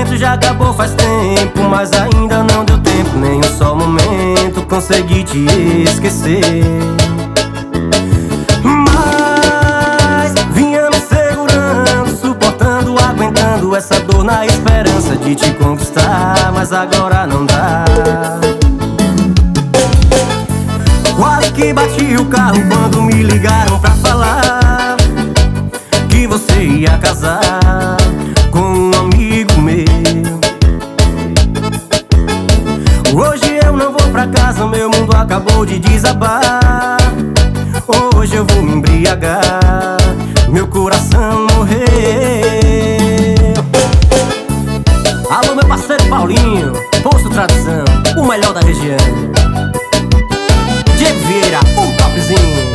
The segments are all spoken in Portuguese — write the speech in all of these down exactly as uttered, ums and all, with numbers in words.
relacionamento já acabou faz tempo, mas ainda não deu tempo, nem um só momento consegui te esquecer. Mas vinha me segurando, suportando, aguentando essa dor na esperança de te conquistar, mas agora não dá. Quase que bati o carro quando me ligaram pra falar que você ia casar com um amigo meu. Hoje eu não vou pra casa, meu mundo acabou de desabar. Hoje eu vou me embriagar, meu coração morreu. Alô, meu parceiro Paulinho, Posto Tradição, o melhor da região. Diego Vieira, o topzinho.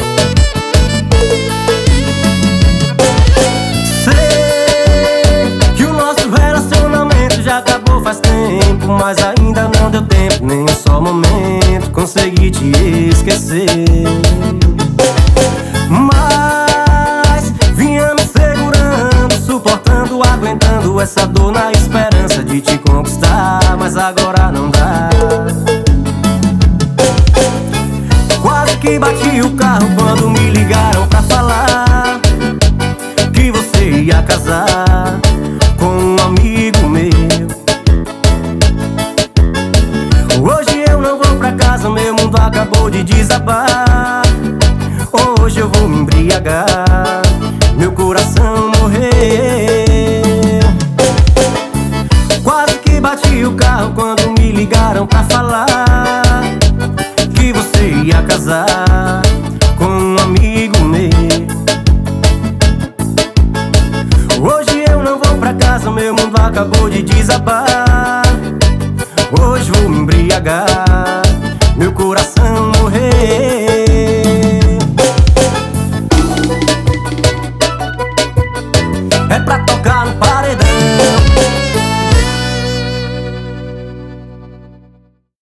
Sei que o nosso relacionamento já acabou faz tempo, mas ainda não deu tempo, nem um só momento consegui te esquecer. Mas vinha me segurando, suportando, aguentando essa dor na esperança de te conquistar, mas agora não dá. Quase que bati o carro quando me ligaram pra falar que você ia casar com um amigo meu. Hoje eu não vou pra casa, meu mundo acabou de desabar. Hoje eu vou me embriagar, meu coração morreu. Quase que bati o carro quando me ligaram pra falar que você ia casar com um amigo meu. Hoje eu não vou pra casa, meu mundo acabou de desabar. Hoje vou me embriagar, meu coração morreu.